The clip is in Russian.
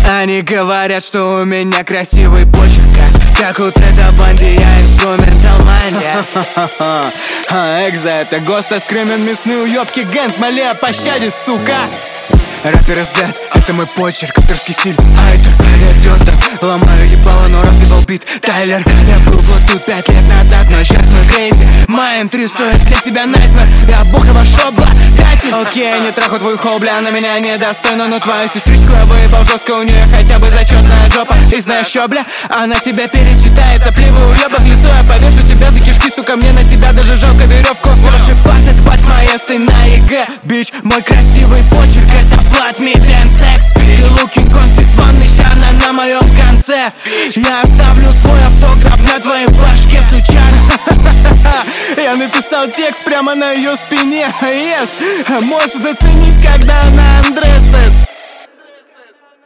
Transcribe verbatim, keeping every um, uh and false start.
Они говорят, что у меня красивый почерк, как у Теда Банди, я инструментал мания. Экза, это Госта, скремен, мясные уёбки, Гэнг, моли о пощаде, сука. Рэпер из Дэд, это мой почерк, авторский стиль. Айтер, идёт там, ломаю ебало, но разъебал бит. Тайлер, я был вот тут пять лет назад, но сейчас мы крейзи. Майнд рисует для тебя найтмер, я бухова шобла, дайте. Окей, не траху твой хол, бля, на меня недостойно, но твою сестричку я выебал жестко, у нее хотя бы зачетная жопа. И знаешь что, бля, она тебя перечитает, сопливый уебок, лицо я повешу тебя за кишки, сука, мне на тебя даже жалко веревку. Слушай, парт, это бать моя сына ЕГЭ, бич, мой красивый почерк, это Blood, meat and sex. Ты looking on здесь ванны, щана на моем конце. Я оставлю свой автограф на твоей башке, сучара. Я написал текст прямо на ее спине, yes. Можешь заценить, когда она андрессес.